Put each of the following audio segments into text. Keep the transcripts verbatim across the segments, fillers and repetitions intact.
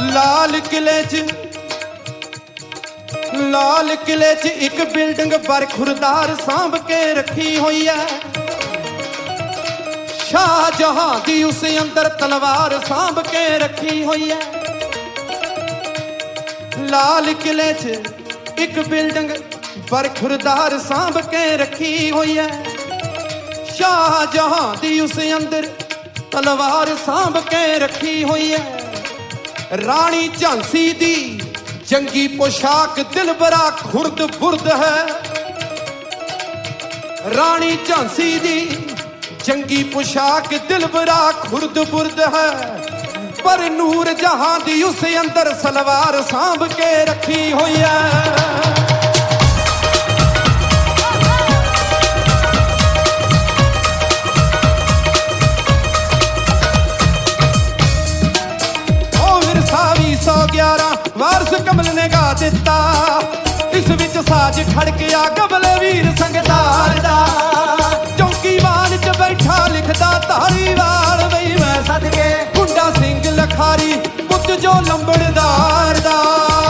लाल किले च लाल किले च एक बिल्डिंग बरखुरदार सांभ के रखी हुई है। शाहजहां दी उस अंदर तलवार सांभ के रखी हुई है। लाल किले च एक बिल्डिंग बरखुरदार सांभ के रखी हुई है। शाहजहां दी उस अंदर तलवार सांभ के रखी हुई है। रानी झांसी दी जंगी पोशाक दिल बड़ा खुर्द बुर्द है। रानी झांसी दी जंगी पोशाक दिल बड़ा खुर्द बुर्द है। पर नूर जहां दी उस अंदर सलवार सांभ के रखी हुई है। सौ ग्यारह वारस कमल ने गा दिता। इस विच साज खड़किया कबले वीर संगतार दा। चौकी वाल च बैठा लिखदा धारीवाल बई मैं सदके गुंडा सिंह लखारी पुत जो लंबड़दार दा।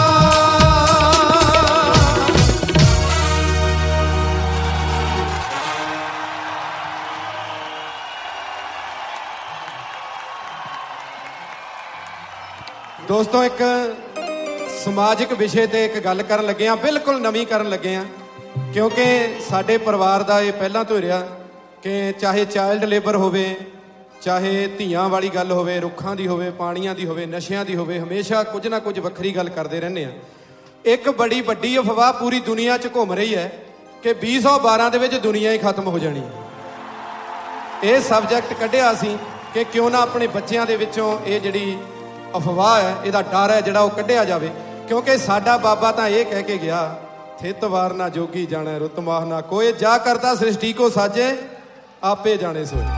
दोस्तों एक समाजिक विषय ते एक गल करन लगे हाँ, बिल्कुल नवीं करन लगे हाँ, क्योंकि साडे परिवार दा ये पहलां तो रहा कि चाहे चाइल्ड लेबर होवे, चाहे धीआं वाली गल होवे, रुखां दी होवे, पाणियां दी होवे, नशियां दी होवे, हमेशा कुछ ना कुछ वक्री गल करते रहने हैं। एक बड़ी वड्डी अफवाह पूरी दुनिया च घुम रही है कि बीस सौ बारह दे विच दुनिया ही खत्म हो जानी है। ये सबजैक्ट कढ़िया सी कि क्यों ना अपने बच्चों के विचों ये जिहड़ी अफवाह है, इहदा डर है जिहड़ा वो कढ़िया जावे। क्योंकि साडा बाबा तो ये कह के गया, थित वार ना जोगी जाने रुत माह ना कोई, जा करता सृष्टि को साजे आपे जाने सोए।